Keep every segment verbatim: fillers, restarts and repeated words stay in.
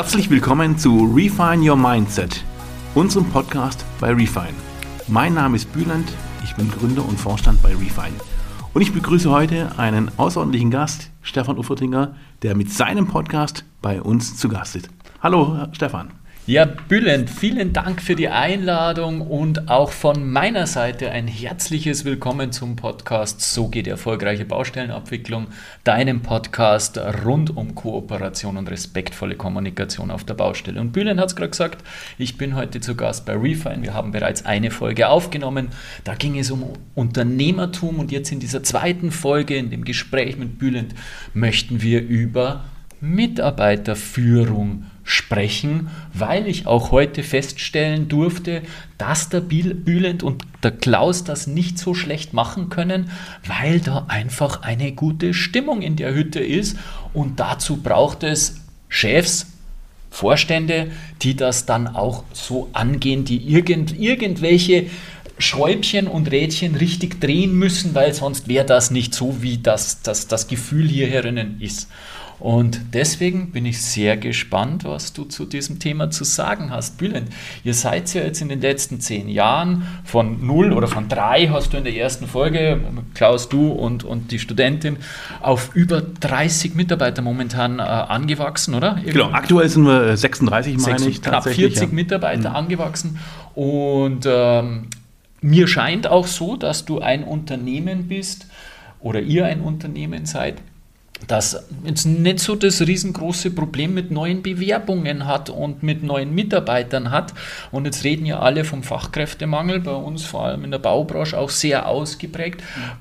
Herzlich willkommen zu Refine Your Mindset, unserem Podcast bei Refine. Mein Name ist Bülent, ich bin Gründer und Vorstand bei Refine. Und ich begrüße heute einen außerordentlichen Gast, Stefan Uffertinger, der mit seinem Podcast bei uns zu Gast ist. Hallo Stefan. Ja, Bülent, vielen Dank für die Einladung und auch von meiner Seite ein herzliches Willkommen zum Podcast So geht erfolgreiche Baustellenabwicklung, deinem Podcast rund um Kooperation und respektvolle Kommunikation auf der Baustelle. Und Bülent hat es gerade gesagt, ich bin heute zu Gast bei Refine. Wir haben bereits eine Folge aufgenommen, da ging es um Unternehmertum und jetzt in dieser zweiten Folge, in dem Gespräch mit Bülent, möchten wir über Mitarbeiterführung sprechen, weil ich auch heute feststellen durfte, dass der Bülent und der Klaus das nicht so schlecht machen können, weil da einfach eine gute Stimmung in der Hütte ist und dazu braucht es Chefs, Vorstände, die das dann auch so angehen, die irgend, irgendwelche Schräubchen und Rädchen richtig drehen müssen, weil sonst wäre das nicht so, wie das, das, das Gefühl hier herinnen ist. Und deswegen bin ich sehr gespannt, was du zu diesem Thema zu sagen hast. Bülent, ihr seid ja jetzt in den letzten zehn Jahren von null oder von drei, hast du in der ersten Folge, Klaus, du und, und die Studentin, auf über dreißig Mitarbeiter momentan äh, angewachsen, oder? Irgendwie genau, aktuell sind wir sechsunddreißig, meine sechs, ich. Knapp vierzig ja. Mitarbeiter mhm. angewachsen. Und ähm, mir scheint auch so, dass du ein Unternehmen bist oder ihr ein Unternehmen seid, das jetzt nicht so das riesengroße Problem mit neuen Bewerbungen hat und mit neuen Mitarbeitern hat. Und jetzt reden ja alle vom Fachkräftemangel, bei uns vor allem in der Baubranche auch sehr ausgeprägt.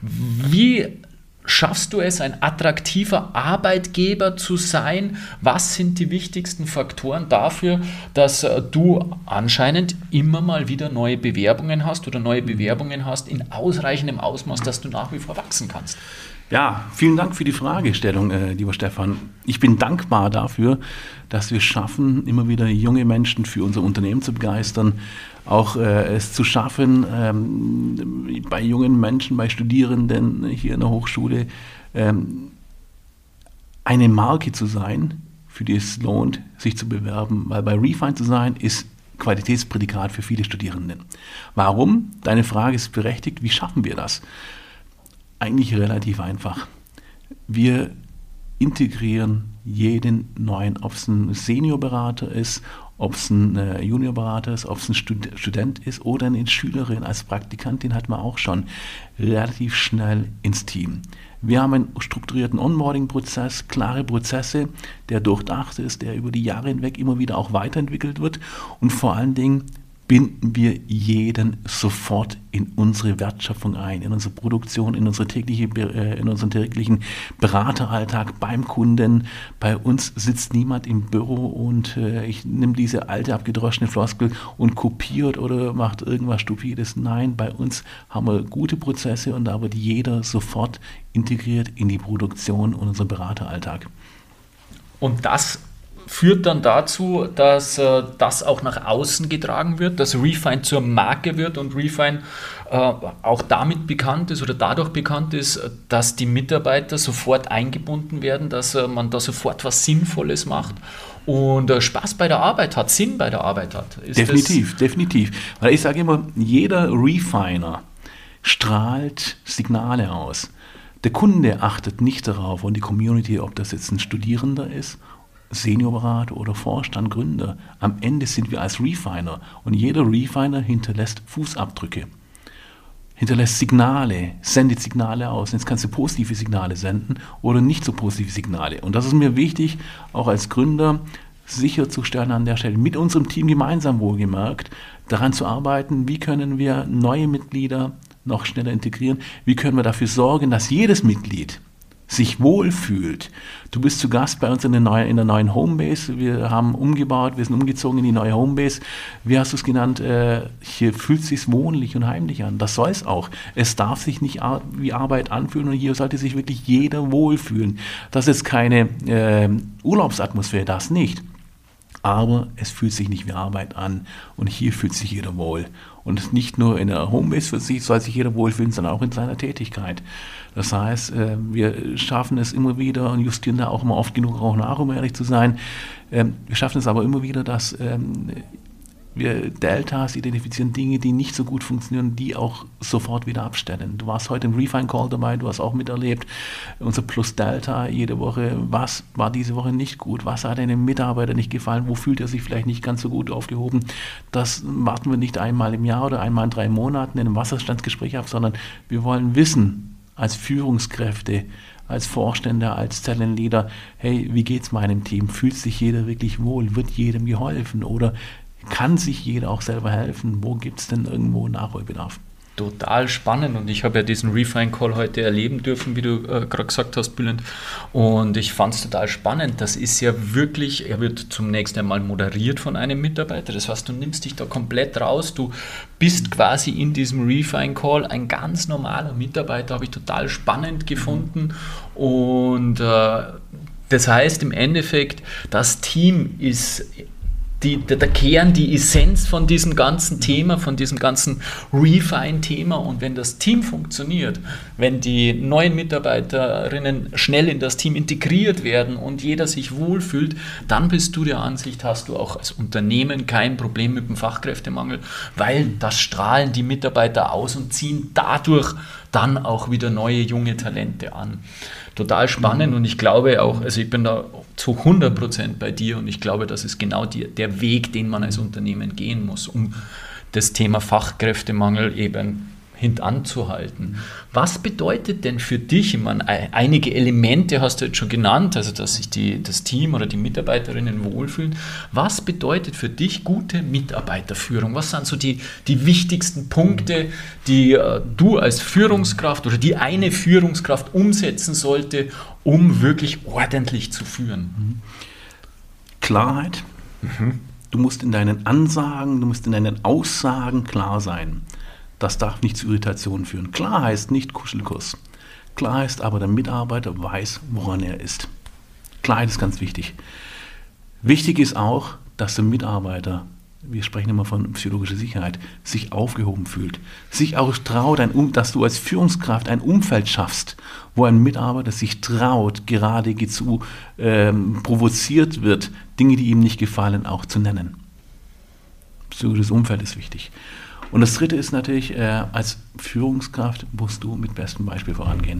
Wie schaffst du es, ein attraktiver Arbeitgeber zu sein? Was sind die wichtigsten Faktoren dafür, dass du anscheinend immer mal wieder neue Bewerbungen hast oder neue Bewerbungen hast in ausreichendem Ausmaß, dass du nach wie vor wachsen kannst? Ja, vielen Dank für die Fragestellung, äh, lieber Stefan. Ich bin dankbar dafür, dass wir schaffen, immer wieder junge Menschen für unser Unternehmen zu begeistern, auch äh, es zu schaffen, ähm, bei jungen Menschen, bei Studierenden hier in der Hochschule ähm, eine Marke zu sein, für die es lohnt, sich zu bewerben, weil bei Refine zu sein ist Qualitätsprädikat für viele Studierenden. Warum? Deine Frage ist berechtigt. Wie schaffen wir das? Eigentlich relativ einfach. Wir integrieren jeden neuen, ob es ein Seniorberater ist, ob es ein äh, Juniorberater ist, ob es ein Stud- Student ist oder eine Schülerin als Praktikantin, hatten wir auch schon relativ schnell ins Team. Wir haben einen strukturierten Onboarding-Prozess, klare Prozesse, der durchdacht ist, der über die Jahre hinweg immer wieder auch weiterentwickelt wird und vor allen Dingen binden wir jeden sofort in unsere Wertschöpfung ein, in unsere Produktion, in, unsere tägliche, in unseren täglichen Berateralltag beim Kunden. Bei uns sitzt niemand im Büro und äh, ich nehme diese alte abgedroschene Floskel und kopiert oder macht irgendwas Stupides. Nein, bei uns haben wir gute Prozesse und da wird jeder sofort integriert in die Produktion und unseren Berateralltag. Und das führt dann dazu, dass äh, das auch nach außen getragen wird, dass Refine zur Marke wird und Refine äh, auch damit bekannt ist oder dadurch bekannt ist, dass die Mitarbeiter sofort eingebunden werden, dass äh, man da sofort was Sinnvolles macht und äh, Spaß bei der Arbeit hat, Sinn bei der Arbeit hat. Ist definitiv, das definitiv. Weil ich sage immer, jeder Refiner strahlt Signale aus. Der Kunde achtet nicht darauf und die Community, ob das jetzt ein Studierender ist, Seniorberater oder Vorstand, Gründer. Am Ende sind wir als Refiner und jeder Refiner hinterlässt Fußabdrücke, hinterlässt Signale, sendet Signale aus. Jetzt kannst du positive Signale senden oder nicht so positive Signale. Und das ist mir wichtig, auch als Gründer sicherzustellen an der Stelle, mit unserem Team gemeinsam wohlgemerkt, daran zu arbeiten, wie können wir neue Mitglieder noch schneller integrieren, wie können wir dafür sorgen, dass jedes Mitglied sich wohlfühlt. Du bist zu Gast bei uns in der neuen, in der neuen Homebase. Wir haben umgebaut, wir sind umgezogen in die neue Homebase. Wie hast du es genannt? Äh, hier fühlt es sich wohnlich und heimlich an. Das soll es auch. Es darf sich nicht ar- wie Arbeit anfühlen und hier sollte sich wirklich jeder wohlfühlen. Das ist keine äh, Urlaubsatmosphäre, das nicht. aber es fühlt sich nicht wie Arbeit an und hier fühlt sich jeder wohl. Und nicht nur in der Homebase für sich soll sich jeder wohlfühlen, sondern auch in seiner Tätigkeit. Das heißt, wir schaffen es immer wieder und justieren da auch immer oft genug auch nach, um ehrlich zu sein. Wir schaffen es aber immer wieder, dass wir Deltas identifizieren, Dinge, die nicht so gut funktionieren, die auch sofort wieder abstellen. Du warst heute im Refine Call dabei, du hast auch miterlebt, unser Plus Delta jede Woche, was war diese Woche nicht gut, was hat einem Mitarbeiter nicht gefallen, wo fühlt er sich vielleicht nicht ganz so gut aufgehoben. Das warten wir nicht einmal im Jahr oder einmal in drei Monaten in einem Wasserstandsgespräch ab, sondern wir wollen wissen, als Führungskräfte, als Vorstände, als Talentleader, hey, wie geht's meinem Team? Fühlt sich jeder wirklich wohl? Wird jedem geholfen? Oder kann sich jeder auch selber helfen? Wo gibt es denn irgendwo Nachholbedarf? Total spannend und ich habe ja diesen Refine Call heute erleben dürfen, wie du äh, gerade gesagt hast, Bülent, und ich fand es total spannend. Das ist ja wirklich, er wird zunächst einmal moderiert von einem Mitarbeiter, das heißt, du nimmst dich da komplett raus, du bist quasi in diesem Refine Call ein ganz normaler Mitarbeiter, habe ich total spannend gefunden und äh, das heißt im Endeffekt, das Team ist Die, der, der Kern, die Essenz von diesem ganzen Thema, von diesem ganzen Refine-Thema. Und wenn das Team funktioniert, wenn die neuen Mitarbeiterinnen schnell in das Team integriert werden und jeder sich wohlfühlt, dann bist du der Ansicht, hast du auch als Unternehmen kein Problem mit dem Fachkräftemangel, weil das strahlen die Mitarbeiter aus und ziehen dadurch dann auch wieder neue junge Talente an. Total spannend mhm. und ich glaube auch, also ich bin da zu hundert Prozent bei dir und ich glaube, das ist genau die, der Weg, den man als Unternehmen gehen muss, um das Thema Fachkräftemangel eben hintanzuhalten. Was bedeutet denn für dich, ich meine, einige Elemente hast du jetzt schon genannt, also dass sich die, das Team oder die Mitarbeiterinnen wohlfühlen. Was bedeutet für dich gute Mitarbeiterführung? Was sind so die, die wichtigsten Punkte, die äh, du als Führungskraft oder die eine Führungskraft umsetzen sollte, um wirklich ordentlich zu führen? Klarheit. Mhm. Du musst in deinen Ansagen, du musst in deinen Aussagen klar sein. Das darf nicht zu Irritationen führen. Klar heißt nicht Kuschelkurs. Klar heißt aber, der Mitarbeiter weiß, woran er ist. Klarheit ist ganz wichtig. Wichtig ist auch, dass der Mitarbeiter, wir sprechen immer von psychologischer Sicherheit, sich aufgehoben fühlt. Sich auch traut, ein, dass du als Führungskraft ein Umfeld schaffst, wo ein Mitarbeiter sich traut, geradezu ähm, provoziert wird, Dinge, die ihm nicht gefallen, auch zu nennen. Psychologisches Umfeld ist wichtig. Und das Dritte ist natürlich, äh, als Führungskraft musst du mit bestem Beispiel vorangehen.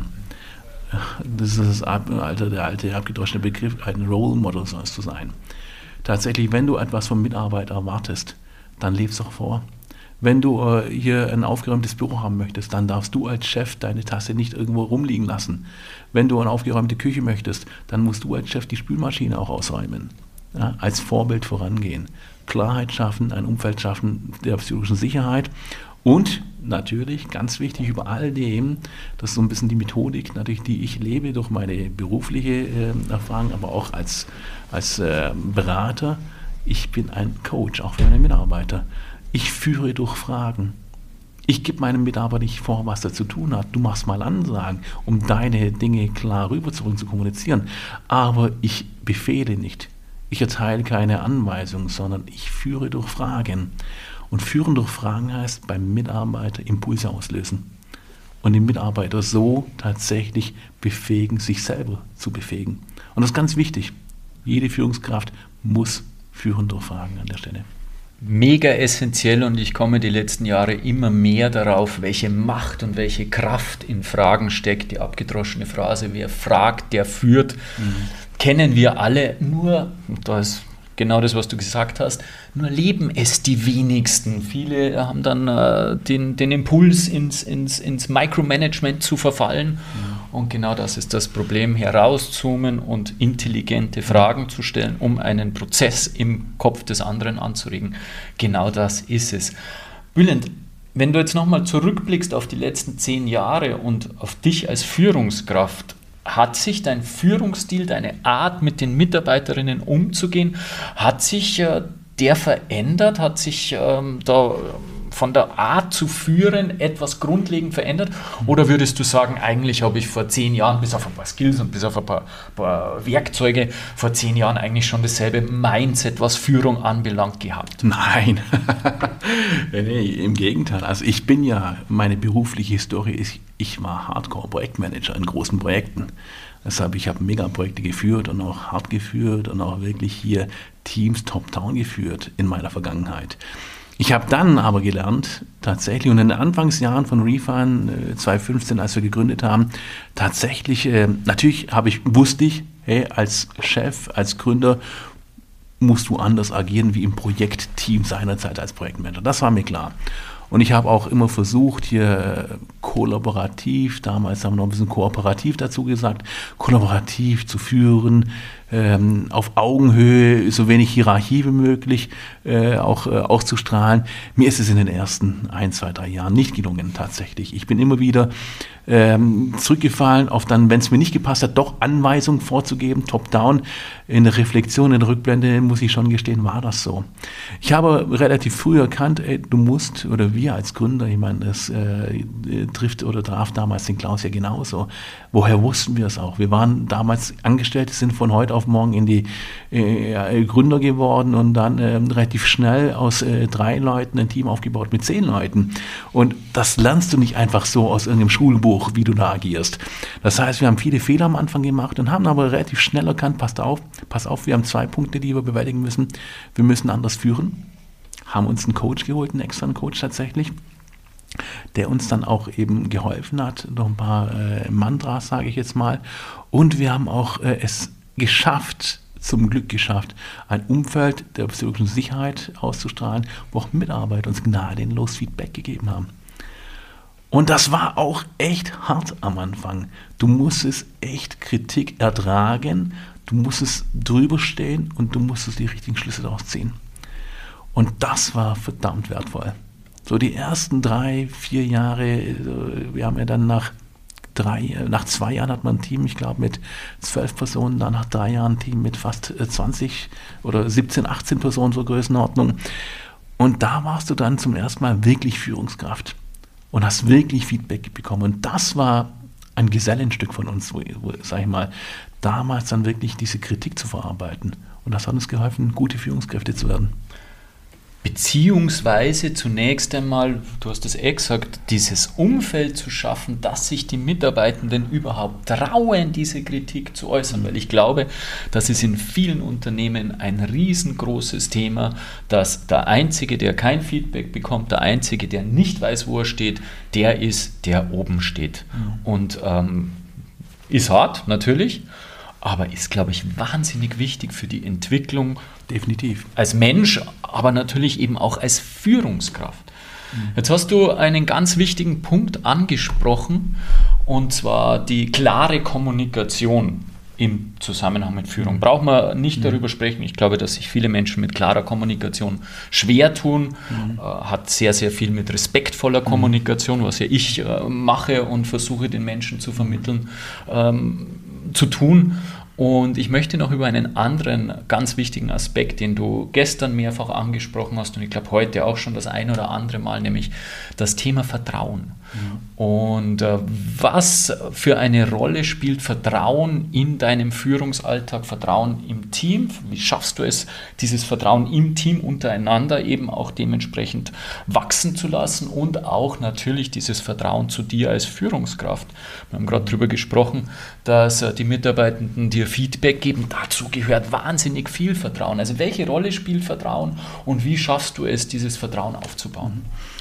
Das ist das alte, der alte abgedroschene Begriff, ein Role Model sollst du sein. Tatsächlich, wenn du etwas vom Mitarbeiter erwartest, dann lebst auch vor. Wenn du äh, hier ein aufgeräumtes Büro haben möchtest, dann darfst du als Chef deine Tasse nicht irgendwo rumliegen lassen. Wenn du eine aufgeräumte Küche möchtest, dann musst du als Chef die Spülmaschine auch ausräumen. Ja, als Vorbild vorangehen. Klarheit schaffen, ein Umfeld schaffen der psychologischen Sicherheit und natürlich, ganz wichtig über all dem, das ist so ein bisschen die Methodik, natürlich, die ich lebe durch meine berufliche äh, Erfahrung, aber auch als, als äh, Berater. Ich bin ein Coach, auch für meine Mitarbeiter. Ich führe durch Fragen. Ich gebe meinem Mitarbeiter nicht vor, was er zu tun hat. Du machst mal Ansagen, um deine Dinge klar rüberzubringen, zu kommunizieren. Aber ich befehle nicht. Ich erteile keine Anweisungen, sondern ich führe durch Fragen. Und führen durch Fragen heißt, beim Mitarbeiter Impulse auslösen. Und den Mitarbeiter so tatsächlich befähigen, sich selber zu befähigen. Und das ist ganz wichtig. Jede Führungskraft muss führen durch Fragen an der Stelle. Mega essentiell und ich komme die letzten Jahre immer mehr darauf, welche Macht und welche Kraft in Fragen steckt. Die abgedroschene Phrase, wer fragt, der führt, mhm. kennen wir alle, nur, da ist genau das, was du gesagt hast, nur leben es die wenigsten. Viele haben dann äh, den, den Impuls, ins, ins, ins Micromanagement zu verfallen. Mhm. Und genau das ist das Problem, herauszoomen und intelligente Fragen zu stellen, um einen Prozess im Kopf des anderen anzuregen. Genau das ist es. Bülent, wenn du jetzt nochmal zurückblickst auf die letzten zehn Jahre und auf dich als Führungskraft, hat sich dein Führungsstil, deine Art, mit den Mitarbeiterinnen umzugehen, hat sich äh, der verändert? Hat sich ähm, da von der Art zu führen etwas grundlegend verändert? Oder würdest du sagen, eigentlich habe ich vor zehn Jahren, bis auf ein paar Skills und bis auf ein paar, paar Werkzeuge, vor zehn Jahren eigentlich schon dasselbe Mindset, was Führung anbelangt, gehabt? Nein, nee, im Gegenteil. Also ich bin ja, meine berufliche Historie ist, ich war Hardcore-Projektmanager in großen Projekten. Deshalb, ich habe Megaprojekte geführt und auch hart geführt und auch wirklich hier Teams top-down geführt in meiner Vergangenheit. Ich habe dann aber gelernt, tatsächlich, und in den Anfangsjahren von Refine äh, zwanzig fünfzehn, als wir gegründet haben, tatsächlich, äh, natürlich habe ich, wusste ich, hey, als Chef, als Gründer, musst du anders agieren wie im Projektteam seinerzeit als Projektmanager. Das war mir klar. Und ich habe auch immer versucht, hier kollaborativ, damals haben wir noch ein bisschen kooperativ dazu gesagt, kollaborativ zu führen, ähm, auf Augenhöhe, so wenig Hierarchie wie möglich äh, auch äh, auszustrahlen. Mir ist es in den ersten ein, zwei, drei Jahren nicht gelungen tatsächlich. Ich bin immer wieder ähm, zurückgefallen auf dann, wenn es mir nicht gepasst hat, doch Anweisungen vorzugeben, top-down. In der Reflexion, in der Rückblende, muss ich schon gestehen, war das so. Ich habe relativ früh erkannt, ey, du musst, oder wir als Gründer, ich meine, das äh, trifft oder traf damals den Klaus ja genauso. Woher wussten wir es auch? Wir waren damals Angestellte, sind von heute auf morgen in die äh, Gründer geworden und dann äh, relativ schnell aus äh, drei Leuten ein Team aufgebaut mit zehn Leuten. Und das lernst du nicht einfach so aus irgendeinem Schulbuch, wie du da agierst. Das heißt, wir haben viele Fehler am Anfang gemacht und haben aber relativ schnell erkannt, passt auf, pass auf, wir haben zwei Punkte, die wir bewältigen müssen. Wir müssen anders führen. Haben uns einen Coach geholt, einen externen Coach tatsächlich, der uns dann auch eben geholfen hat, noch ein paar äh, Mantras, sage ich jetzt mal. Und wir haben auch äh, es geschafft, zum Glück geschafft, ein Umfeld der psychologischen Sicherheit auszustrahlen, wo auch Mitarbeiter uns gnadenlos Feedback gegeben haben. Und das war auch echt hart am Anfang. Du musstest echt Kritik ertragen, du musstest drüber stehen und du musstest die richtigen Schlüsse daraus ziehen. Und das war verdammt wertvoll. So die ersten drei, vier Jahre, wir haben ja dann nach drei, nach zwei Jahren hat man ein Team, ich glaube mit zwölf Personen, dann nach drei Jahren ein Team mit fast zwanzig oder siebzehn, achtzehn Personen, so Größenordnung. Und da warst du dann zum ersten Mal wirklich Führungskraft und hast wirklich Feedback bekommen. Und das war ein Gesellenstück von uns, wo, wo sag ich mal, damals dann wirklich diese Kritik zu verarbeiten. Und das hat uns geholfen, gute Führungskräfte zu werden. Beziehungsweise zunächst einmal, du hast es eh gesagt, dieses Umfeld zu schaffen, dass sich die Mitarbeitenden überhaupt trauen, diese Kritik zu äußern. Weil ich glaube, das ist in vielen Unternehmen ein riesengroßes Thema, dass der Einzige, der kein Feedback bekommt, der Einzige, der nicht weiß, wo er steht, der ist, der oben steht. Mhm. Und ähm, ist hart, natürlich, aber ist, glaube ich, wahnsinnig wichtig für die Entwicklung. Definitiv. Als Mensch, aber natürlich eben auch als Führungskraft. Mhm. Jetzt hast du einen ganz wichtigen Punkt angesprochen, und zwar die klare Kommunikation im Zusammenhang mit Führung. Braucht man nicht mhm. darüber sprechen. Ich glaube, dass sich viele Menschen mit klarer Kommunikation schwer tun. Mhm. Äh, hat sehr, sehr viel mit respektvoller mhm. Kommunikation, was ja ich äh, mache und versuche den Menschen zu vermitteln, ähm, zu tun. Und ich möchte noch über einen anderen ganz wichtigen Aspekt, den du gestern mehrfach angesprochen hast und ich glaube heute auch schon das ein oder andere Mal, nämlich das Thema Vertrauen. Mhm. Und äh, was für eine Rolle spielt Vertrauen in deinem Führungsalltag, Vertrauen im Team? Wie schaffst du es, dieses Vertrauen im Team untereinander eben auch dementsprechend wachsen zu lassen und auch natürlich dieses Vertrauen zu dir als Führungskraft? Wir haben gerade darüber gesprochen, dass äh, die Mitarbeitenden dir Feedback geben. Dazu gehört wahnsinnig viel Vertrauen. Also welche Rolle spielt Vertrauen und wie schaffst du es, dieses Vertrauen aufzubauen?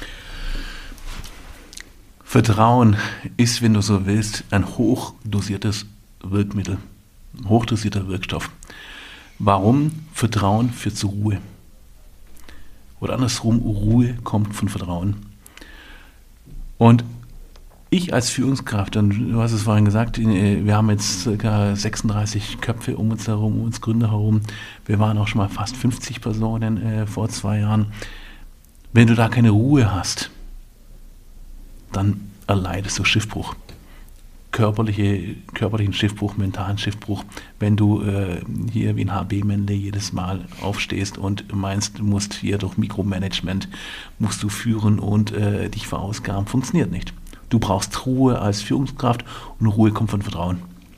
Vertrauen ist, wenn du so willst, ein hochdosiertes Wirkmittel, ein hochdosierter Wirkstoff. Warum? Vertrauen führt zur Ruhe. Oder andersrum, Ruhe kommt von Vertrauen. Und ich als Führungskraft, und du hast es vorhin gesagt, wir haben jetzt ca. sechsunddreißig Köpfe um uns herum, um uns Gründer herum. Wir waren auch schon mal fast fünfzig Personen äh, vor zwei Jahren. Wenn du da keine Ruhe hast, dann erleidest du Schiffbruch. körperliche, körperlichen Schiffbruch, mentalen Schiffbruch, wenn du äh, hier wie ein H B-Männle jedes Mal aufstehst und meinst, du musst hier durch Mikromanagement, musst du führen und äh, dich verausgaben. Funktioniert nicht. Du brauchst Ruhe als Führungskraft und Ruhe kommt von Vertrauen.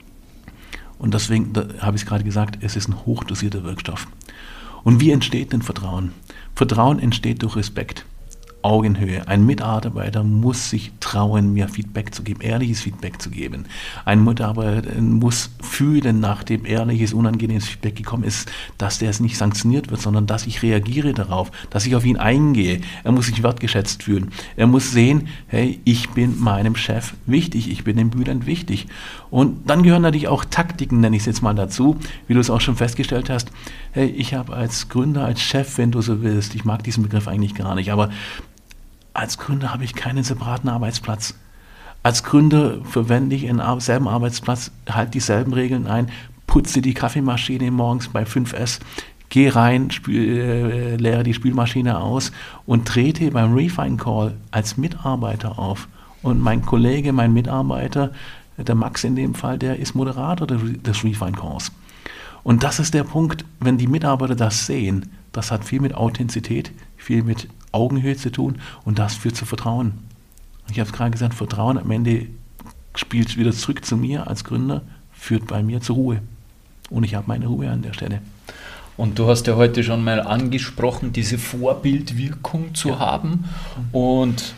Und deswegen, da habe ich es gerade gesagt, es ist ein hochdosierter Wirkstoff. Und wie entsteht denn Vertrauen? Vertrauen entsteht durch Respekt, Augenhöhe. Ein Mitarbeiter muss sich trauen, mir Feedback zu geben, ehrliches Feedback zu geben. Ein Mitarbeiter muss fühlen, nachdem ehrliches, unangenehmes Feedback gekommen ist, dass der es nicht sanktioniert wird, sondern dass ich reagiere darauf, dass ich auf ihn eingehe. Er muss sich wertgeschätzt fühlen. Er muss sehen, hey, ich bin meinem Chef wichtig, ich bin dem Bülent wichtig. Und dann gehören natürlich auch Taktiken, nenne ich es jetzt mal dazu, wie du es auch schon festgestellt hast. Hey, ich habe als Gründer, als Chef, wenn du so willst, ich mag diesen Begriff eigentlich gar nicht, aber als Gründer habe ich keinen separaten Arbeitsplatz. Als Gründer verwende ich einen selben Arbeitsplatz, halte dieselben Regeln ein, putze die Kaffeemaschine morgens bei fünf S, gehe rein, spül, äh, leere die Spülmaschine aus und trete beim Refine Call als Mitarbeiter auf. Und mein Kollege, mein Mitarbeiter, der Max in dem Fall, der ist Moderator des Refine Calls. Und das ist der Punkt, wenn die Mitarbeiter das sehen, das hat viel mit Authentizität, viel mit Augenhöhe zu tun und das führt zu Vertrauen. Ich habe es gerade gesagt, Vertrauen am Ende spielt wieder zurück zu mir als Gründer, führt bei mir zur Ruhe. Und ich habe meine Ruhe an der Stelle. Und du hast ja heute schon mal angesprochen, diese Vorbildwirkung zu ja. haben. Und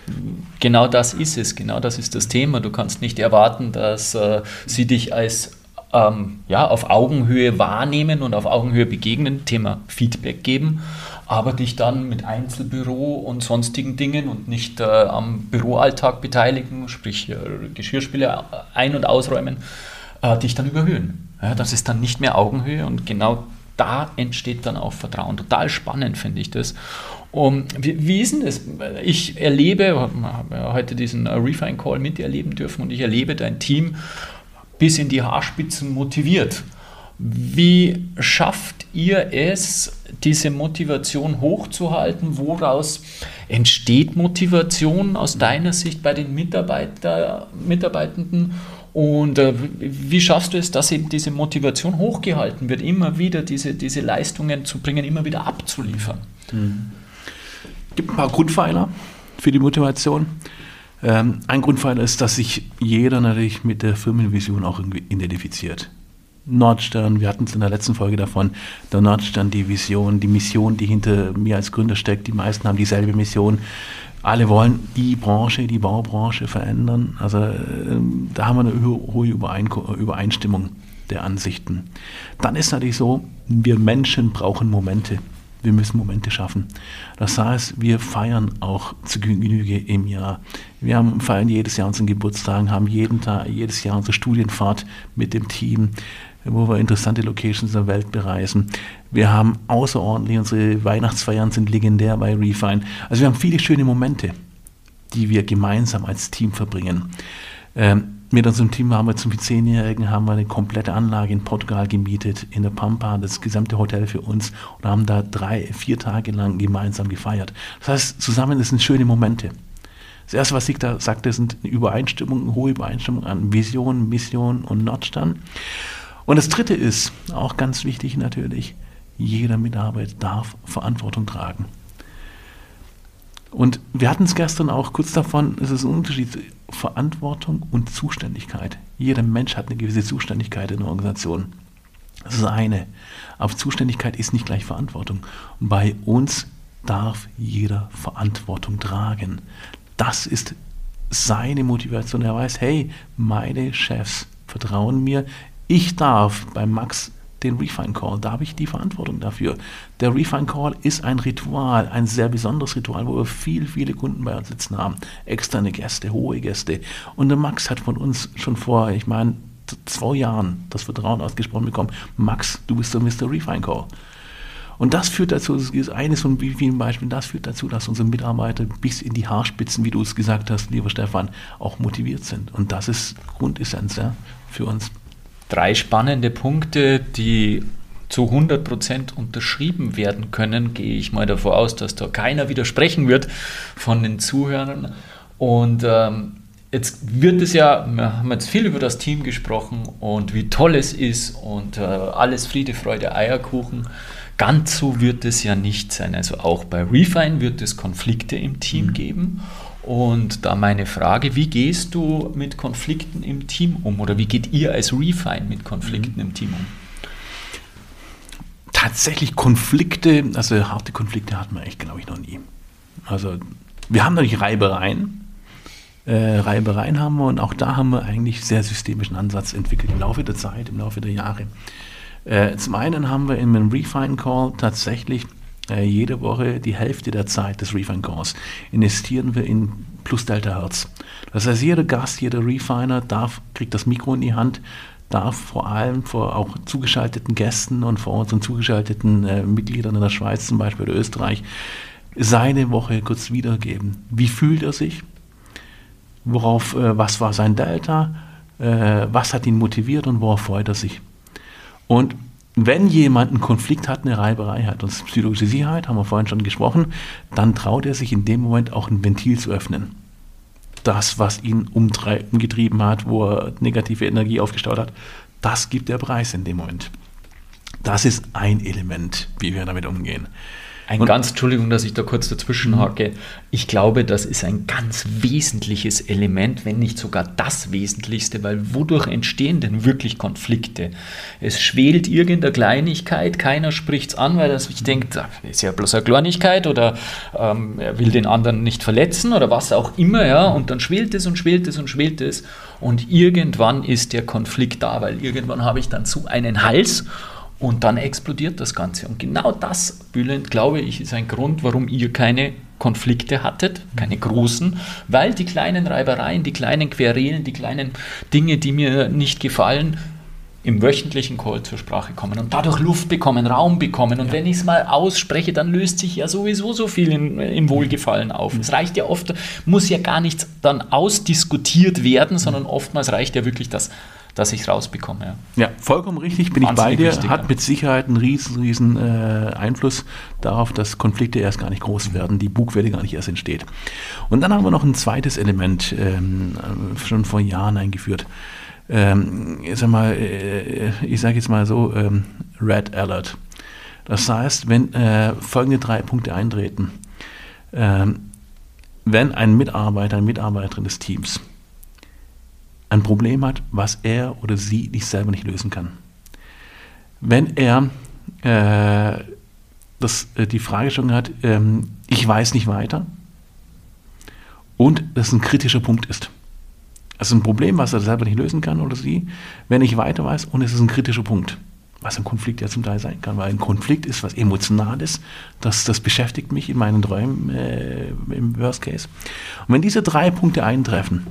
genau das ist es, genau das ist das Thema. Du kannst nicht erwarten, dass äh, sie dich als ähm, ja, auf Augenhöhe wahrnehmen und auf Augenhöhe begegnen, Thema Feedback geben, aber dich dann mit Einzelbüro und sonstigen Dingen und nicht äh, am Büroalltag beteiligen, sprich äh, Geschirrspüler ein- und ausräumen, äh, dich dann überhöhen. Ja, das ist dann nicht mehr Augenhöhe und genau da entsteht dann auch Vertrauen. Total spannend finde ich das. Um, wie, wie ist denn das? Ich erlebe, habe heute diesen Refine Call miterleben dürfen und ich erlebe dein Team bis in die Haarspitzen motiviert. Wie schafft ihr es, diese Motivation hochzuhalten? Woraus entsteht Motivation aus deiner Sicht bei den Mitarbeiter, Mitarbeitenden? Und äh, wie schaffst du es, dass eben diese Motivation hochgehalten wird, immer wieder diese, diese Leistungen zu bringen, immer wieder abzuliefern? Mhm. Es gibt ein paar Grundpfeiler für die Motivation. Ähm, ein Grundpfeiler ist, dass sich jeder natürlich mit der Firmenvision auch irgendwie identifiziert. Nordstern, wir hatten es in der letzten Folge davon, der Nordstern, die Vision, die Mission, die hinter mir als Gründer steckt, die meisten haben dieselbe Mission. Alle wollen die Branche, die Baubranche verändern. Also äh, da haben wir eine hohe Übereinstimmung der Ansichten. Dann ist natürlich so, wir Menschen brauchen Momente. Wir müssen Momente schaffen. Das heißt, wir feiern auch zu Genüge im Jahr. Wir haben, feiern jedes Jahr unseren Geburtstag, haben jeden Tag, jedes Jahr unsere Studienfahrt mit dem Team, wo wir interessante Locations der Welt bereisen. Wir haben außerordentlich, unsere Weihnachtsfeiern sind legendär bei Refine. Also wir haben viele schöne Momente, die wir gemeinsam als Team verbringen. Ähm, mit unserem Team haben wir zum Zehnjährigen haben wir eine komplette Anlage in Portugal gemietet, in der Pampa, das gesamte Hotel für uns und haben da drei, vier Tage lang gemeinsam gefeiert. Das heißt, zusammen, das sind schöne Momente. Das Erste, was ich da sagte, sind Übereinstimmung, eine hohe Übereinstimmung an Vision, Mission und Nordstern. Und das Dritte ist, auch ganz wichtig natürlich, jeder Mitarbeiter darf Verantwortung tragen. Und wir hatten es gestern auch kurz davon, es ist ein Unterschied, Verantwortung und Zuständigkeit. Jeder Mensch hat eine gewisse Zuständigkeit in der Organisation. Das ist eine. Aber Zuständigkeit ist nicht gleich Verantwortung. Und bei uns darf jeder Verantwortung tragen. Das ist seine Motivation. Er weiß, hey, meine Chefs vertrauen mir. Ich darf bei Max den Refine Call, da habe ich die Verantwortung dafür. Der Refine Call ist ein Ritual, ein sehr besonderes Ritual, wo wir viele, viele Kunden bei uns sitzen haben. Externe Gäste, hohe Gäste. Und der Max hat von uns schon vor, ich meine, zwei Jahren das Vertrauen ausgesprochen bekommen. Max, du bist der Mister Refine Call. Und das führt dazu, das ist eines von vielen Beispielen, das führt dazu, dass unsere Mitarbeiter bis in die Haarspitzen, wie du es gesagt hast, lieber Stefan, auch motiviert sind. Und das ist Grundessenz, ja, für uns. Drei spannende Punkte, die zu hundert Prozent unterschrieben werden können, gehe ich mal davon aus, dass da keiner widersprechen wird von den Zuhörern. Und ähm, Jetzt wird es ja, wir haben jetzt viel über das Team gesprochen und wie toll es ist und äh, alles Friede, Freude, Eierkuchen. Ganz so wird es ja nicht sein. Also auch bei Refine wird es Konflikte im Team mhm. geben. Und da meine Frage, wie gehst du mit Konflikten im Team um? Oder wie geht ihr als Refine mit Konflikten mhm. im Team um? Tatsächlich Konflikte, also harte Konflikte hatten wir echt, glaube ich, noch nie. Also wir haben natürlich Reibereien. Äh, Reibereien haben wir und auch da haben wir eigentlich sehr systemischen Ansatz entwickelt im Laufe der Zeit, im Laufe der Jahre. Äh, zum einen haben wir in einem Refine Call tatsächlich äh, jede Woche die Hälfte der Zeit des Refine Calls investieren wir in Plus Delta Hertz. Das heißt, jeder Gast, jeder Refiner darf, kriegt das Mikro in die Hand, darf vor allem vor auch zugeschalteten Gästen und vor unseren zugeschalteten äh, Mitgliedern in der Schweiz zum Beispiel oder Österreich seine Woche kurz wiedergeben. Wie fühlt er sich? Worauf, äh, was war sein Delta, äh, was hat ihn motiviert und worauf freut er sich. Und wenn jemand einen Konflikt hat, eine Reiberei hat, und das ist psychologische Sicherheit, haben wir vorhin schon gesprochen, dann traut er sich in dem Moment auch ein Ventil zu öffnen. Das, was ihn umgetrieben hat, wo er negative Energie aufgestaut hat, das gibt der Preis in dem Moment. Das ist ein Element, wie wir damit umgehen. Ein und, ganz, Entschuldigung, dass ich da kurz dazwischen hake. Ich glaube, das ist ein ganz wesentliches Element, wenn nicht sogar das Wesentlichste, weil wodurch entstehen denn wirklich Konflikte? Es schwelt irgendeine Kleinigkeit, keiner spricht es an, weil er sich denkt, das ist ja bloß eine Kleinigkeit oder ähm, er will den anderen nicht verletzen oder was auch immer, ja, und dann schwelt es und schwelt es und schwelt es und irgendwann ist der Konflikt da, weil irgendwann habe ich dann so einen Hals. Und dann explodiert das Ganze. Und genau das, Bülent, glaube ich, ist ein Grund, warum ihr keine Konflikte hattet, keine großen, weil die kleinen Reibereien, die kleinen Querelen, die kleinen Dinge, die mir nicht gefallen, im wöchentlichen Call zur Sprache kommen und dadurch Luft bekommen, Raum bekommen. Und ja. wenn ich es mal ausspreche, dann löst sich ja sowieso so viel in, im Wohlgefallen auf. Mhm. Es reicht ja oft, muss ja gar nichts dann ausdiskutiert werden, sondern oftmals reicht ja wirklich das, dass ich es rausbekomme. Ja. ja, vollkommen richtig, bin Wahnsinnig ich bei dir. Wichtig, hat ja. mit Sicherheit einen riesen, riesen äh, Einfluss darauf, dass Konflikte erst gar nicht groß werden, die Bugwelle gar nicht erst entsteht. Und dann haben wir noch ein zweites Element, ähm, schon vor Jahren eingeführt. Ähm, ich sag mal, äh, ich sage jetzt mal so, ähm, Red Alert. Das heißt, wenn äh, folgende drei Punkte eintreten. Ähm, wenn ein Mitarbeiter, eine Mitarbeiterin des Teams ein Problem hat, was er oder sie nicht selber nicht lösen kann. Wenn er äh, das, äh, die Fragestellung hat, ähm, ich weiß nicht weiter und das ein kritischer Punkt ist. Also ein Problem, was er selber nicht lösen kann oder sie, wenn ich weiter weiß und es ist ein kritischer Punkt, was ein Konflikt ja zum Teil sein kann, weil ein Konflikt ist was Emotionales, das, das beschäftigt mich in meinen Träumen äh, im Worst Case. Und wenn diese drei Punkte eintreffen,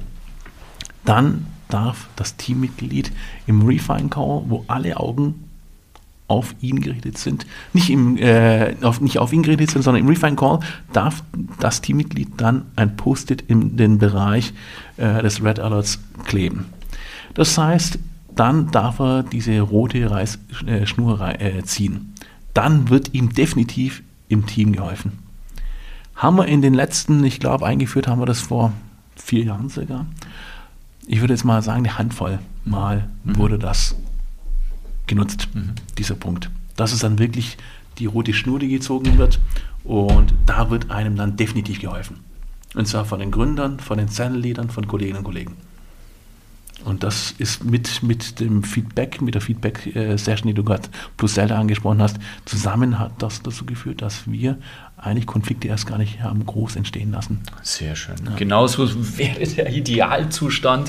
dann darf das Teammitglied im Refine Call, wo alle Augen auf ihn gerichtet sind, nicht, im, äh, auf, nicht auf ihn gerichtet sind, sondern im Refine Call, darf das Teammitglied dann ein Post-it in den Bereich äh, des Red Alerts kleben. Das heißt, dann darf er diese rote Reiß, äh, Schnur äh, ziehen. Dann wird ihm definitiv im Team geholfen. Haben wir in den letzten, ich glaube, eingeführt haben wir das vor vier Jahren sogar. Ich würde jetzt mal sagen, eine Handvoll Mal mhm. wurde das genutzt, mhm. dieser Punkt. Das ist dann wirklich die rote Schnur, die gezogen wird und da wird einem dann definitiv geholfen. Und zwar von den Gründern, von den Channel-Leadern, von Kolleginnen und Kollegen. Und das ist mit, mit dem Feedback, mit der Feedback-Session, die du gerade Plus Delta angesprochen hast, zusammen hat das dazu geführt, dass wir eigentlich Konflikte erst gar nicht haben groß entstehen lassen. Sehr schön. Ja. Genauso wäre der Idealzustand.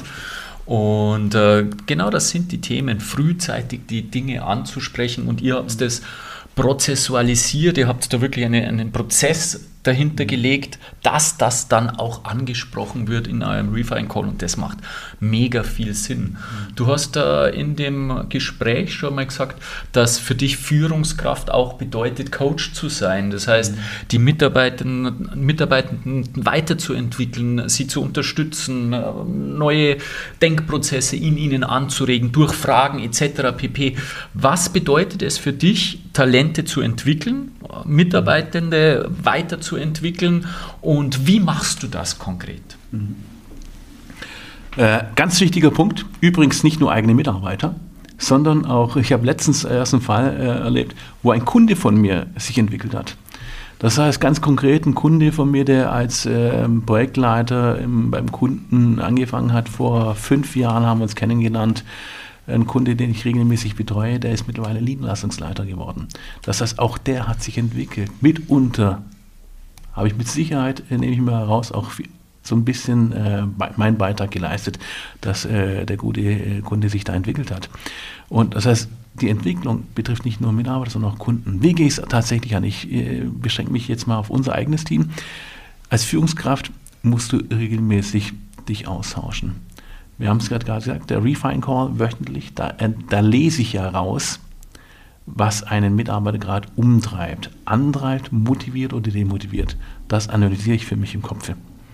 Und äh, genau das sind die Themen, frühzeitig die Dinge anzusprechen. Und ihr habt das prozessualisiert, ihr habt da wirklich eine, einen Prozess dahinter gelegt, dass das dann auch angesprochen wird in eurem Refine Call und das macht mega viel Sinn. Du hast da in dem Gespräch schon mal gesagt, dass für dich Führungskraft auch bedeutet, Coach zu sein. Das heißt, die Mitarbeitenden, Mitarbeitenden weiterzuentwickeln, sie zu unterstützen, neue Denkprozesse in ihnen anzuregen, durch Fragen et cetera pp. Was bedeutet es für dich, Talente zu entwickeln, Mitarbeitende weiterzuentwickeln und wie machst du das konkret? Äh, ganz wichtiger Punkt, übrigens nicht nur eigene Mitarbeiter, sondern auch, ich habe letztens erst einen Fall äh, erlebt, wo ein Kunde von mir sich entwickelt hat. Das heißt ganz konkret, ein Kunde von mir, der als äh, Projektleiter im, beim Kunden angefangen hat, vor fünf Jahren haben wir uns kennengelernt. Ein Kunde, den ich regelmäßig betreue, der ist mittlerweile Niederlassungsleiter geworden. Das heißt, auch der hat sich entwickelt. Mitunter habe ich mit Sicherheit, äh, nehme ich mal heraus, auch so ein bisschen äh, meinen Beitrag geleistet, dass äh, der gute äh, Kunde sich da entwickelt hat. Und das heißt, die Entwicklung betrifft nicht nur Mitarbeiter, sondern auch Kunden. Wie gehe ich es tatsächlich an? Ich äh, beschränke mich jetzt mal auf unser eigenes Team. Als Führungskraft musst du regelmäßig dich austauschen. Wir haben es gerade gesagt, der Refine Call wöchentlich, da, äh, da lese ich ja raus, was einen Mitarbeiter gerade umtreibt, antreibt, motiviert oder demotiviert. Das analysiere ich für mich im Kopf.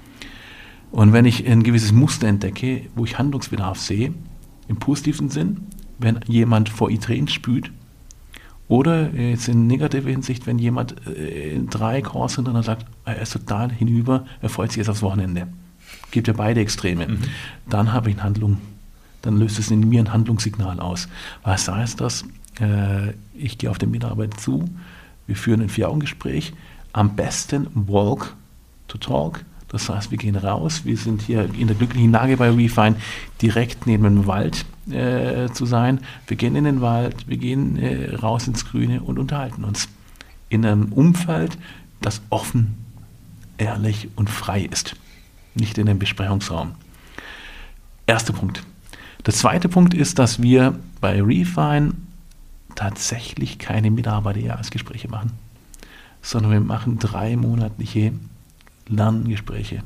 Und wenn ich ein gewisses Muster entdecke, wo ich Handlungsbedarf sehe, im positiven Sinn, wenn jemand vor Tränen spült, oder jetzt in negativer Hinsicht, wenn jemand in drei Calls hintereinander sagt, er ist total hinüber, er freut sich jetzt aufs Wochenende. Gibt ja beide Extreme. Mhm. Dann habe ich eine Handlung, dann löst es in mir ein Handlungssignal aus. Was heißt das? Ich gehe auf den Mitarbeiter zu, wir führen ein Vier-Augen-Gespräch, am besten Walk to Talk. Das heißt, wir gehen raus, wir sind hier in der glücklichen Lage bei Refine, direkt neben dem Wald äh, zu sein. Wir gehen in den Wald, wir gehen äh, raus ins Grüne und unterhalten uns in einem Umfeld, das offen, ehrlich und frei ist. Nicht in einem Besprechungsraum. Erster Punkt. Der zweite Punkt ist, dass wir bei Refine tatsächlich keine Mitarbeiterjahresgespräche machen, sondern wir machen dreimonatliche Lerngespräche.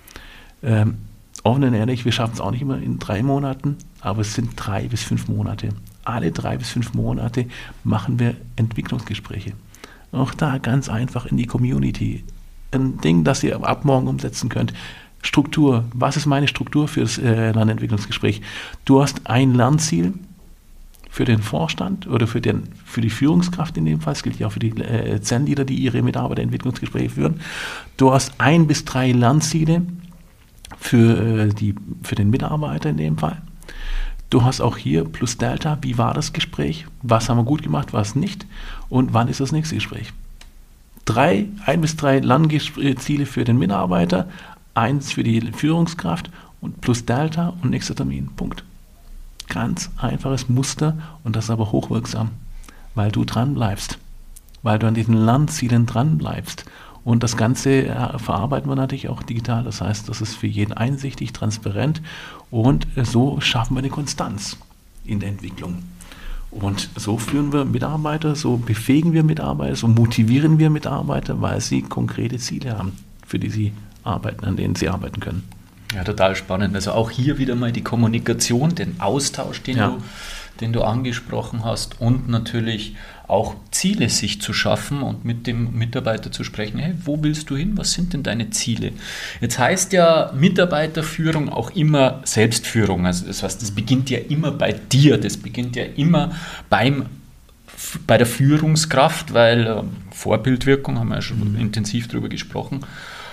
Ähm, offen und ehrlich, wir schaffen es auch nicht immer in drei Monaten, aber es sind drei bis fünf Monate. Alle drei bis fünf Monate machen wir Entwicklungsgespräche. Auch da ganz einfach in die Community. Ein Ding, das ihr ab morgen umsetzen könnt. Struktur. Was ist meine Struktur für das äh, Lernentwicklungsgespräch? Du hast ein Lernziel für den Vorstand oder für, den, für die Führungskraft in dem Fall, das gilt ja auch für die äh, Zen-Leader, die ihre Mitarbeiterentwicklungsgespräche führen. Du hast ein bis drei Lernziele für, äh, die, für den Mitarbeiter in dem Fall. Du hast auch hier plus Delta, wie war das Gespräch, was haben wir gut gemacht, was nicht und wann ist das nächste Gespräch. Drei, ein bis drei Lernziele für den Mitarbeiter, eins für die Führungskraft und plus Delta und nächster Termin, Punkt. Ganz einfaches Muster und das ist aber hochwirksam, weil du dran bleibst, weil du an diesen Lernzielen dran bleibst. Und das Ganze äh, verarbeiten wir natürlich auch digital, das heißt, das ist für jeden einsichtig, transparent und äh, so schaffen wir eine Konstanz in der Entwicklung. Und so führen wir Mitarbeiter, so befähigen wir Mitarbeiter, so motivieren wir Mitarbeiter, weil sie konkrete Ziele haben, für die sie arbeiten, an denen sie arbeiten können. Ja, total spannend. Also auch hier wieder mal die Kommunikation, den Austausch, den, ja. du, den du angesprochen hast und natürlich auch Ziele sich zu schaffen und mit dem Mitarbeiter zu sprechen. Hey, wo willst du hin? Was sind denn deine Ziele? Jetzt heißt ja Mitarbeiterführung auch immer Selbstführung. Also das heißt, das beginnt ja immer bei dir. Das beginnt ja immer beim bei der Führungskraft, weil äh, Vorbildwirkung, haben wir ja schon mhm. intensiv darüber gesprochen.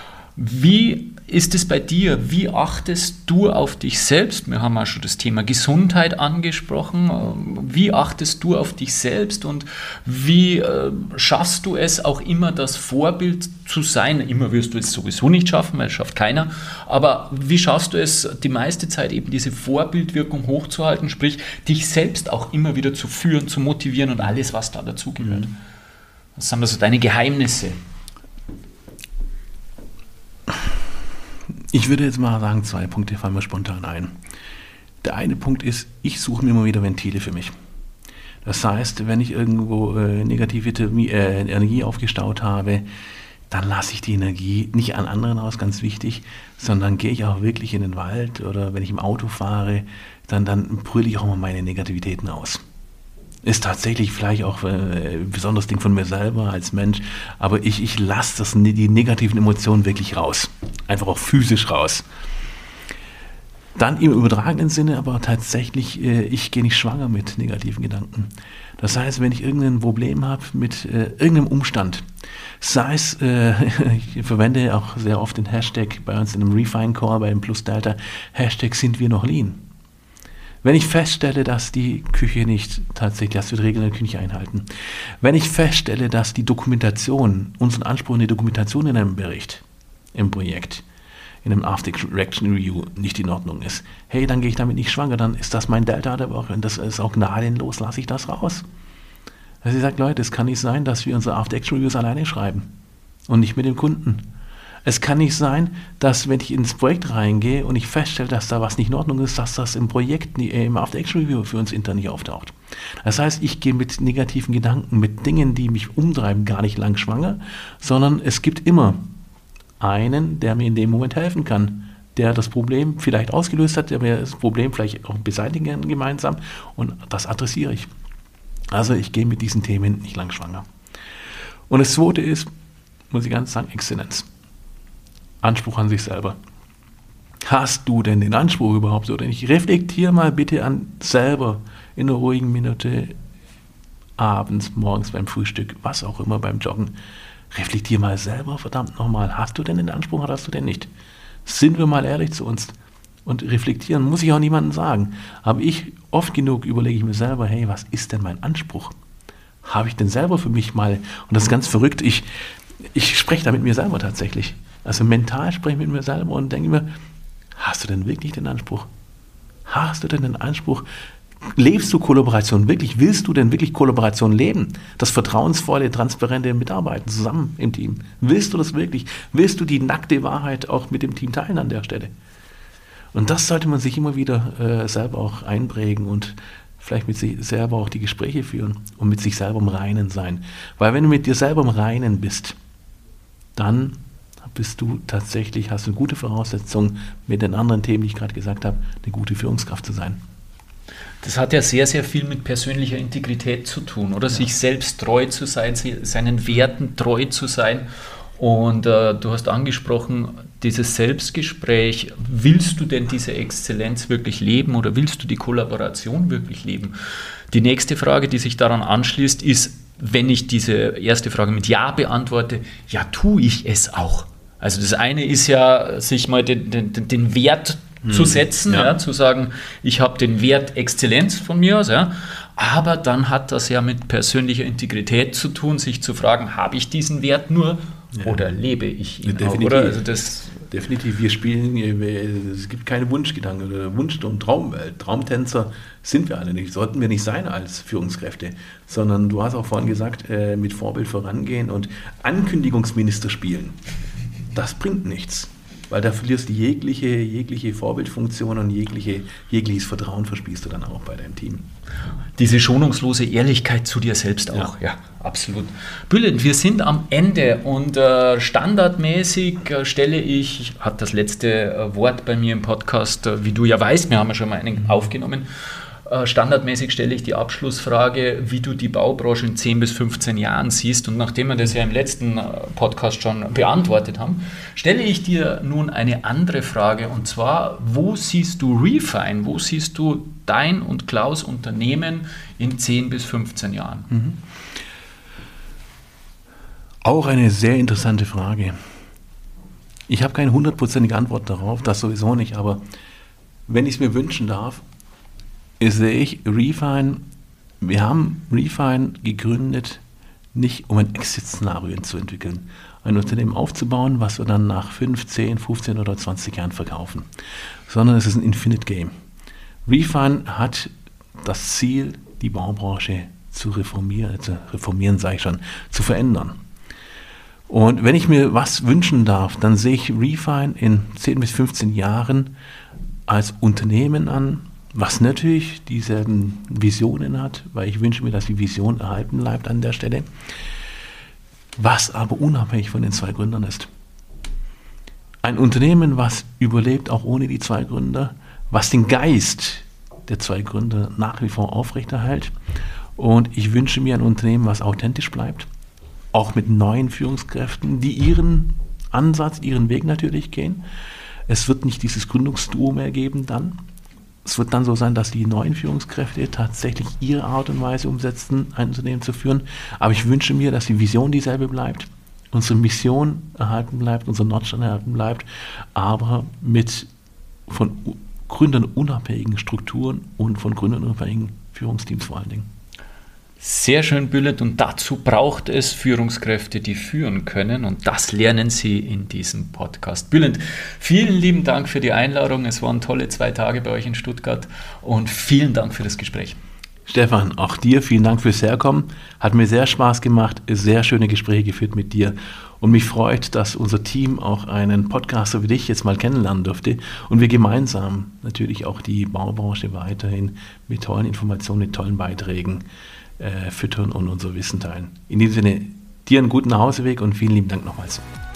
Wie ist es bei dir? Wie achtest du auf dich selbst? Wir haben ja schon das Thema Gesundheit angesprochen. Wie achtest du auf dich selbst und wie äh, schaffst du es auch immer, das Vorbild zu sein? Immer wirst du es sowieso nicht schaffen, weil es schafft keiner. Aber wie schaffst du es, die meiste Zeit eben diese Vorbildwirkung hochzuhalten, sprich dich selbst auch immer wieder zu führen, zu motivieren und alles, was da dazugehört? Mhm. Was sind also deine Geheimnisse? Ich würde jetzt mal sagen, zwei Punkte fallen mir spontan ein. Der eine Punkt ist, ich suche mir immer wieder Ventile für mich. Das heißt, wenn ich irgendwo äh, negative Thermie, äh, Energie aufgestaut habe, dann lasse ich die Energie nicht an anderen aus, ganz wichtig, sondern gehe ich auch wirklich in den Wald oder wenn ich im Auto fahre, dann, dann brülle ich auch mal meine Negativitäten aus. Ist tatsächlich vielleicht auch äh, ein besonderes Ding von mir selber als Mensch, aber ich, ich lasse das, die negativen Emotionen wirklich raus. Einfach auch physisch raus. Dann im übertragenen Sinne aber tatsächlich, äh, ich gehe nicht schwanger mit negativen Gedanken. Das heißt, wenn ich irgendein Problem habe mit äh, irgendeinem Umstand, sei es, äh, ich verwende auch sehr oft den Hashtag bei uns in einem Refine Call, bei dem Plus Delta, Hashtag sind wir noch lean. Wenn ich feststelle, dass die Küche nicht tatsächlich, dass wir die Regeln der Küche nicht einhalten, wenn ich feststelle, dass die Dokumentation, unseren Anspruch in die Dokumentation in einem Bericht, im Projekt, in einem After Review nicht in Ordnung ist, hey, dann gehe ich damit nicht schwanger, dann ist das mein Delta der Woche und das ist auch gnadenlos, lasse ich das raus. Also ich sage, Leute, es kann nicht sein, dass wir unsere After Reviews alleine schreiben und nicht mit dem Kunden. Es kann nicht sein, dass wenn ich ins Projekt reingehe und ich feststelle, dass da was nicht in Ordnung ist, dass das im Projekt, im After Review für uns intern nicht auftaucht. Das heißt, ich gehe mit negativen Gedanken, mit Dingen, die mich umtreiben, gar nicht lang schwanger, sondern es gibt immer einen, der mir in dem Moment helfen kann, der das Problem vielleicht ausgelöst hat, der mir das Problem vielleicht auch beseitigen kann gemeinsam und das adressiere ich. Also ich gehe mit diesen Themen nicht lang schwanger. Und das Zweite ist, muss ich ganz sagen, Exzellenz. Anspruch an sich selber. Hast du denn den Anspruch überhaupt oder nicht? Reflektier mal bitte an selber in einer ruhigen Minute, abends, morgens beim Frühstück, was auch immer, beim Joggen. Reflektier mal selber, verdammt nochmal, hast du denn den Anspruch oder hast du den nicht? Sind wir mal ehrlich zu uns? Und reflektieren muss ich auch niemandem sagen. Aber ich, oft genug überlege ich mir selber, hey, was ist denn mein Anspruch? Habe ich denn selber für mich mal, und das ist ganz verrückt, ich, ich spreche da mit mir selber tatsächlich. Also mental spreche ich mit mir selber und denke mir, hast du denn wirklich den Anspruch? Hast du denn den Anspruch? Lebst du Kollaboration wirklich? Willst du denn wirklich Kollaboration leben? Das vertrauensvolle, transparente Mitarbeiten zusammen im Team. Willst du das wirklich? Willst du die nackte Wahrheit auch mit dem Team teilen an der Stelle? Und das sollte man sich immer wieder äh, selber auch einprägen und vielleicht mit sich selber auch die Gespräche führen und mit sich selber im Reinen sein. Weil wenn du mit dir selber im Reinen bist, dann bist du tatsächlich, hast du eine gute Voraussetzung, mit den anderen Themen, die ich gerade gesagt habe, eine gute Führungskraft zu sein. Das hat ja sehr, sehr viel mit persönlicher Integrität zu tun, oder? Ja. Sich selbst treu zu sein, seinen Werten treu zu sein. Und äh, du hast angesprochen, dieses Selbstgespräch, willst du denn diese Exzellenz wirklich leben oder willst du die Kollaboration wirklich leben? Die nächste Frage, die sich daran anschließt, ist, wenn ich diese erste Frage mit Ja beantworte, ja, tue ich es auch. Also das eine ist ja, sich mal den, den, den Wert hm. zu setzen, ja. Ja, zu sagen, ich habe den Wert Exzellenz von mir aus, ja, aber dann hat das ja mit persönlicher Integrität zu tun, sich zu fragen, habe ich diesen Wert nur ja. oder lebe ich ihn ja, auch, oder? Also das definitiv, wir spielen, es gibt keine Wunschgedanken oder Wunsch- und Traumwelt. Traumtänzer sind wir alle nicht, sollten wir nicht sein als Führungskräfte, sondern du hast auch vorhin gesagt, mit Vorbild vorangehen und Ankündigungsminister spielen. Das bringt nichts, weil da verlierst du jegliche, jegliche Vorbildfunktion und jegliche, jegliches Vertrauen verspielst du dann auch bei deinem Team. Diese schonungslose Ehrlichkeit zu dir selbst auch. Ja, ja, absolut. Bülent, wir sind am Ende und äh, standardmäßig äh, stelle ich, ich habe das letzte äh, Wort bei mir im Podcast, äh, wie du ja weißt, wir haben ja schon mal einen aufgenommen, äh, standardmäßig stelle ich die Abschlussfrage, wie du die Baubranche in zehn bis fünfzehn Jahren siehst. Und nachdem wir das ja im letzten äh, Podcast schon beantwortet haben, stelle ich dir nun eine andere Frage, und zwar, wo siehst du Refine, wo siehst du dein und Klaus Unternehmen in zehn bis fünfzehn Jahren? Mhm. Auch eine sehr interessante Frage. Ich habe keine hundertprozentige Antwort darauf, das sowieso nicht, aber wenn ich es mir wünschen darf, sehe ich Refine, wir haben Refine gegründet, nicht um ein Exit-Szenario zu entwickeln, ein Unternehmen aufzubauen, was wir dann nach fünf, zehn, fünfzehn oder zwanzig Jahren verkaufen, sondern es ist ein Infinite Game. Refine hat das Ziel, die Baubranche zu reformieren, zu reformieren, sage ich schon, zu verändern. Und wenn ich mir was wünschen darf, dann sehe ich Refine in zehn bis fünfzehn Jahren als Unternehmen an, was natürlich dieselben Visionen hat, weil ich wünsche mir, dass die Vision erhalten bleibt an der Stelle, was aber unabhängig von den zwei Gründern ist. Ein Unternehmen, was überlebt, auch ohne die zwei Gründer, was den Geist der zwei Gründer nach wie vor aufrechterhält. Und ich wünsche mir ein Unternehmen, was authentisch bleibt, auch mit neuen Führungskräften, die ihren Ansatz, ihren Weg natürlich gehen. Es wird nicht dieses Gründungsduo mehr geben dann. Es wird dann so sein, dass die neuen Führungskräfte tatsächlich ihre Art und Weise umsetzen, ein Unternehmen zu führen. Aber ich wünsche mir, dass die Vision dieselbe bleibt, unsere Mission erhalten bleibt, unser Nordstern erhalten bleibt, aber mit von Gründern unabhängigen Strukturen und von Gründern unabhängigen Führungsteams vor allen Dingen. Sehr schön, Bülent, und dazu braucht es Führungskräfte, die führen können, und das lernen Sie in diesem Podcast. Bülent, vielen lieben Dank für die Einladung. Es waren tolle zwei Tage bei euch in Stuttgart und vielen Dank für das Gespräch. Stefan, auch dir vielen Dank fürs Herkommen. Hat mir sehr Spaß gemacht, sehr schöne Gespräche geführt mit dir und mich freut, dass unser Team auch einen Podcaster wie dich jetzt mal kennenlernen durfte und wir gemeinsam natürlich auch die Baubranche weiterhin mit tollen Informationen, mit tollen Beiträgen äh, füttern und unser Wissen teilen. In diesem Sinne, dir einen guten Nachhauseweg und vielen lieben Dank nochmals.